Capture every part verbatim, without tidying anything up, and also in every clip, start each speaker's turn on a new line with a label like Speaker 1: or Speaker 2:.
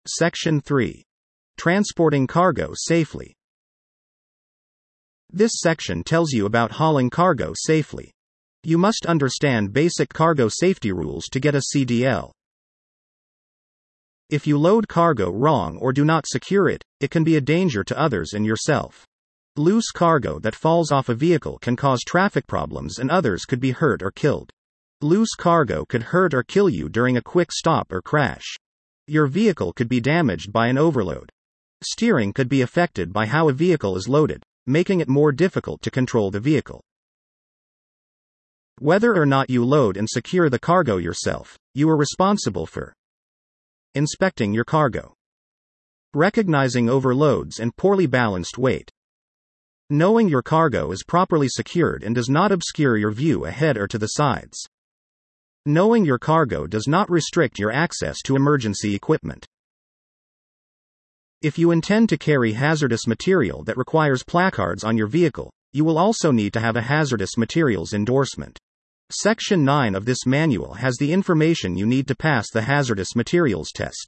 Speaker 1: Section three. Transporting cargo safely. This section tells you about hauling cargo safely. You must understand basic cargo safety rules to get a C D L. If you load cargo wrong or do not secure it, it can be a danger to others and yourself. Loose cargo that falls off a vehicle can cause traffic problems and others could be hurt or killed. Loose cargo could hurt or kill you during a quick stop or crash. Your vehicle could be damaged by an overload. Steering could be affected by how a vehicle is loaded, making it more difficult to control the vehicle. Whether or not you load and secure the cargo yourself, you are responsible for inspecting your cargo, recognizing overloads and poorly balanced weight, knowing your cargo is properly secured and does not obscure your view ahead or to the sides, knowing your cargo does not restrict your access to emergency equipment. If you intend to carry hazardous material that requires placards on your vehicle, you will also need to have a hazardous materials endorsement. Section nine of this manual has the information you need to pass the hazardous materials test.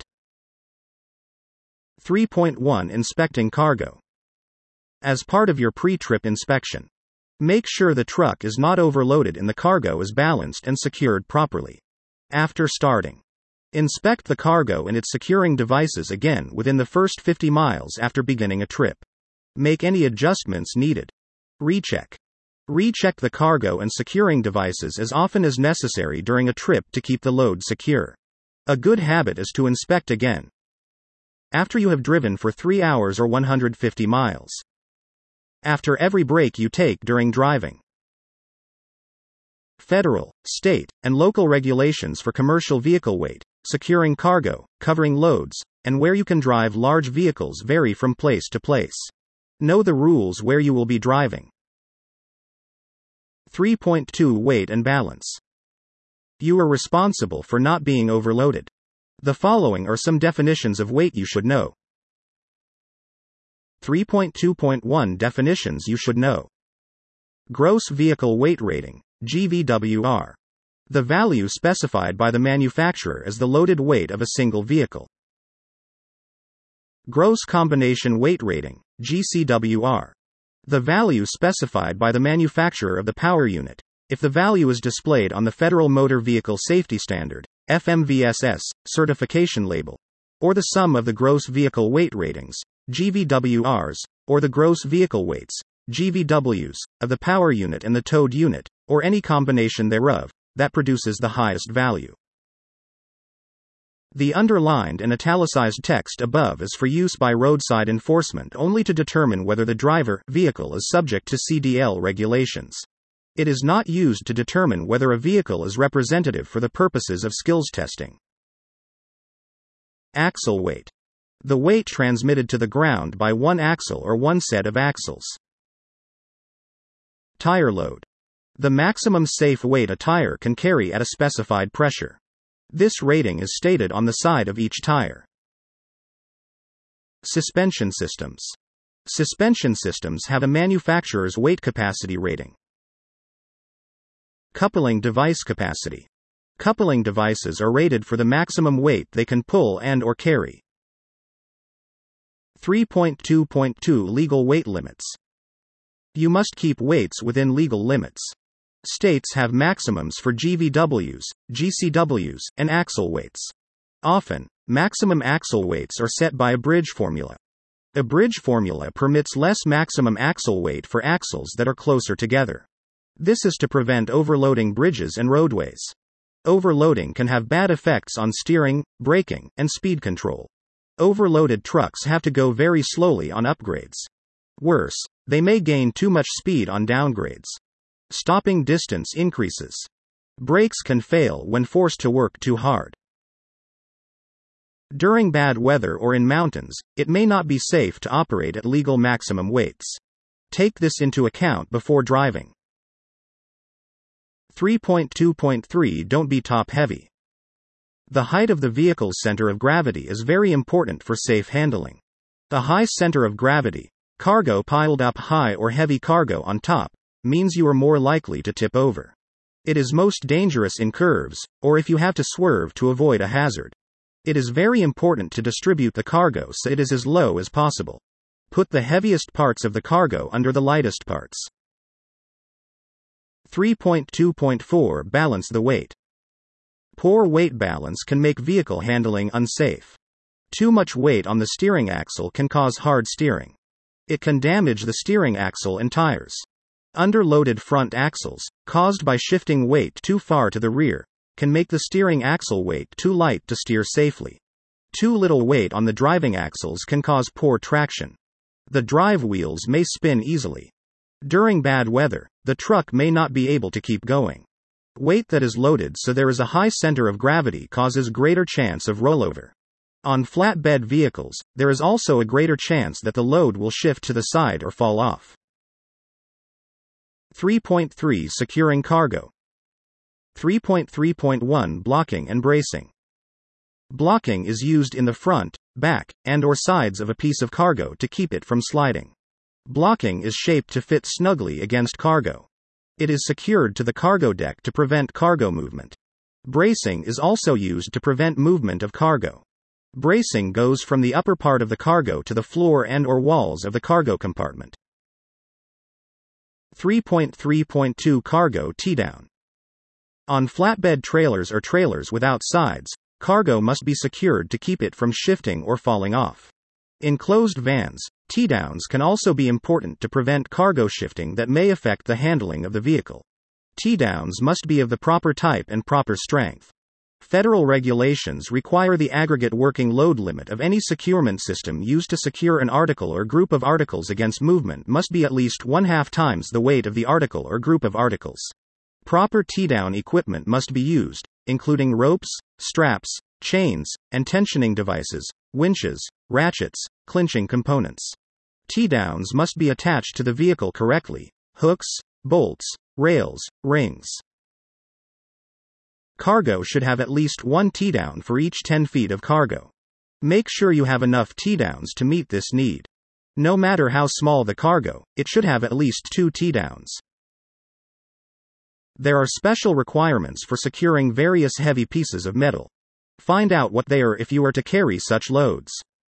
Speaker 1: three point one Inspecting cargo. As part of your pre-trip inspection, make sure the truck is not overloaded and the cargo is balanced and secured properly. After starting, inspect the cargo and its securing devices again within the first fifty miles after beginning a trip. Make any adjustments needed. Recheck. Recheck the cargo and securing devices as often as necessary during a trip to keep the load secure. A good habit is to inspect again after you have driven for three hours or one hundred fifty miles. After every break you take during driving. Federal, state, and local regulations for commercial vehicle weight, securing cargo, covering loads, and where you can drive large vehicles vary from place to place. Know the rules where you will be driving. three point two Weight and balance. You are responsible for not being overloaded. The following are some definitions of weight you should know. three point two point one Definitions you should know. Gross Vehicle Weight Rating, G V W R. The value specified by the manufacturer as the loaded weight of a single vehicle. Gross Combination Weight Rating, G C W R. The value specified by the manufacturer of the power unit, if the value is displayed on the Federal Motor Vehicle Safety Standard, F M V S S, certification label, or the sum of the gross vehicle weight ratings, G V W Rs, or the gross vehicle weights, G V Ws, of the power unit and the towed unit, or any combination thereof, that produces the highest value. The underlined and italicized text above is for use by roadside enforcement only to determine whether the driver vehicle is subject to C D L regulations. It is not used to determine whether a vehicle is representative for the purposes of skills testing. Axle weight. The weight transmitted to the ground by one axle or one set of axles. Tire load. The maximum safe weight a tire can carry at a specified pressure. This rating is stated on the side of each tire. Suspension systems. Suspension systems have a manufacturer's weight capacity rating. Coupling device capacity. Coupling devices are rated for the maximum weight they can pull and or carry. three point two point two Legal weight limits. You must keep weights within legal limits. States have maximums for G V Ws, G C Ws, and axle weights. Often, maximum axle weights are set by a bridge formula. A bridge formula permits less maximum axle weight for axles that are closer together. This is to prevent overloading bridges and roadways. Overloading can have bad effects on steering, braking, and speed control. Overloaded trucks have to go very slowly on upgrades. Worse, they may gain too much speed on downgrades. Stopping distance increases. Brakes can fail when forced to work too hard. During bad weather or in mountains, it may not be safe to operate at legal maximum weights. Take this into account before driving. three point two point three Don't be top heavy. The height of the vehicle's center of gravity is very important for safe handling. A high center of gravity, cargo piled up high or heavy cargo on top, means you are more likely to tip over. It is most dangerous in curves, or if you have to swerve to avoid a hazard. It is very important to distribute the cargo so it is as low as possible. Put the heaviest parts of the cargo under the lightest parts. three point two point four Balance the weight. Poor weight balance can make vehicle handling unsafe. Too much weight on the steering axle can cause hard steering. It can damage the steering axle and tires. Underloaded front axles, caused by shifting weight too far to the rear, can make the steering axle weight too light to steer safely. Too little weight on the driving axles can cause poor traction. The drive wheels may spin easily. During bad weather, the truck may not be able to keep going. Weight that is loaded so there is a high center of gravity causes greater chance of rollover. On flatbed vehicles, there is also a greater chance that the load will shift to the side or fall off. three point three Securing cargo. three point three point one Blocking and bracing. Blocking is used in the front, back, and or sides of a piece of cargo to keep it from sliding. Blocking is shaped to fit snugly against cargo. It is secured to the cargo deck to prevent cargo movement. Bracing is also used to prevent movement of cargo. Bracing goes from the upper part of the cargo to the floor and or walls of the cargo compartment. three point three point two Cargo T-down. On flatbed trailers or trailers without sides, cargo must be secured to keep it from shifting or falling off. In closed vans, T-downs can also be important to prevent cargo shifting that may affect the handling of the vehicle. T-downs must be of the proper type and proper strength. Federal regulations require the aggregate working load limit of any securement system used to secure an article or group of articles against movement must be at least one-half times the weight of the article or group of articles. Proper T-down equipment must be used, including ropes, straps, chains, and tensioning devices, winches, ratchets, clinching components. T-downs must be attached to the vehicle correctly: hooks, bolts, rails, rings. Cargo should have at least one T-down for each ten feet of cargo. Make sure you have enough T-downs to meet this need. No matter how small the cargo, it should have at least two T-downs. There are special requirements for securing various heavy pieces of metal. Find out what they are if you are to carry such loads.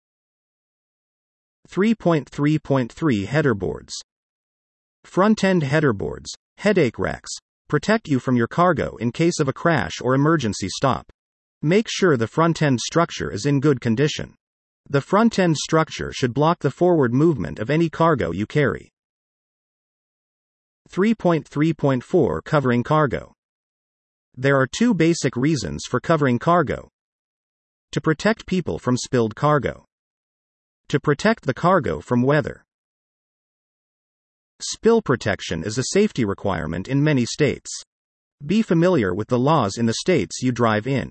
Speaker 1: three point three point three Headerboards. Front-end headerboards, headache racks, protect you from your cargo in case of a crash or emergency stop. Make sure the front-end structure is in good condition. The front-end structure should block the forward movement of any cargo you carry. three point three point four Covering cargo. There are two basic reasons for covering cargo: to protect people from spilled cargo, to protect the cargo from weather. Spill protection is a safety requirement in many states. Be familiar with the laws in the states you drive in.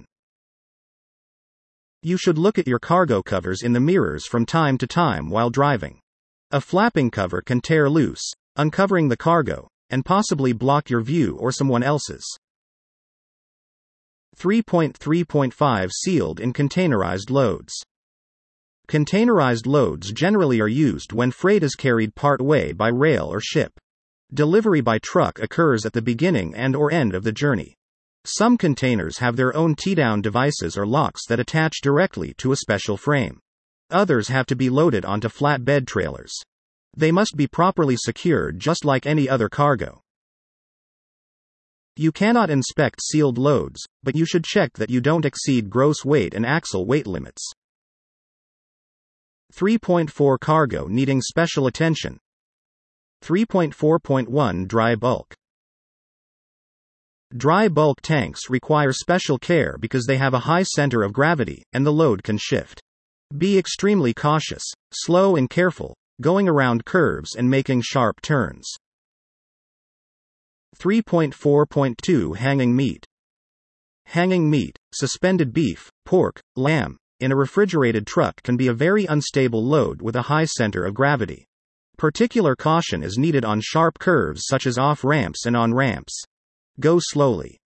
Speaker 1: You should look at your cargo covers in the mirrors from time to time while driving. A flapping cover can tear loose, uncovering the cargo, and possibly block your view or someone else's. three point three point five Sealed and containerized loads. Containerized loads generally are used when freight is carried part way by rail or ship. Delivery by truck occurs at the beginning and or end of the journey. Some containers have their own T-down devices or locks that attach directly to a special frame. Others have to be loaded onto flatbed trailers. They must be properly secured just like any other cargo. You cannot inspect sealed loads, but you should check that you don't exceed gross weight and axle weight limits. three point four Cargo needing special attention. three point four point one Dry bulk. Dry bulk tanks require special care because they have a high center of gravity, and the load can shift. Be extremely cautious, slow and careful, going around curves and making sharp turns. three point four point two Hanging meat. Hanging meat, suspended beef, pork, lamb, in a refrigerated truck can be a very unstable load with a high center of gravity. Particular caution is needed on sharp curves such as off-ramps and on-ramps. Go slowly.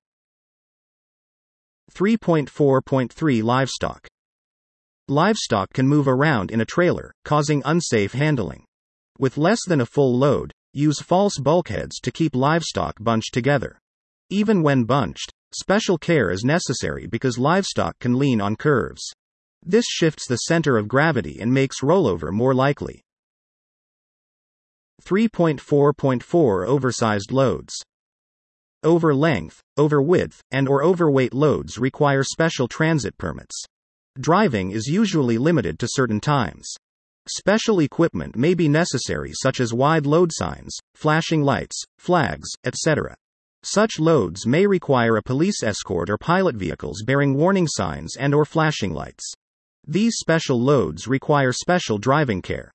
Speaker 1: three point four point three Livestock. Livestock can move around in a trailer, causing unsafe handling. With less than a full load, use false bulkheads to keep livestock bunched together. Even when bunched, special care is necessary because livestock can lean on curves. This shifts the center of gravity and makes rollover more likely. three point four point four Oversized loads. Over length, over width, and or overweight loads require special transit permits. Driving is usually limited to certain times. Special equipment may be necessary, such as wide load signs, flashing lights, flags, et cetera. Such loads may require a police escort or pilot vehicles bearing warning signs and or flashing lights. These special loads require special driving care.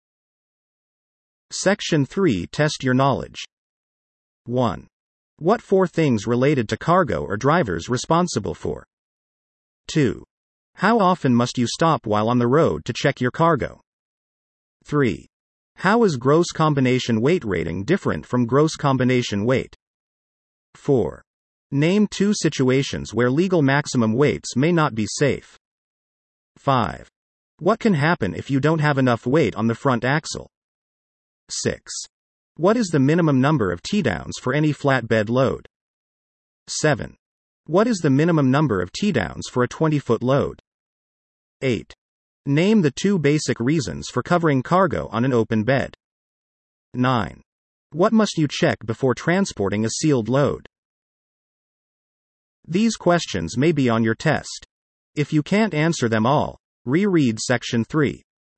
Speaker 1: Section three. Test your knowledge. one. What four things related to cargo are drivers responsible for? two. How often must you stop while on the road to check your cargo? three. How is gross combination weight rating different from gross combination weight? four. Name two situations where legal maximum weights may not be safe. five. What can happen if you don't have enough weight on the front axle? six. What is the minimum number of T-downs for any flatbed load? seven. What is the minimum number of T-downs for a twenty-foot load? eight. Name the two basic reasons for covering cargo on an open bed. nine. What must you check before transporting a sealed load? These questions may be on your test. If you can't answer them all, reread Section three.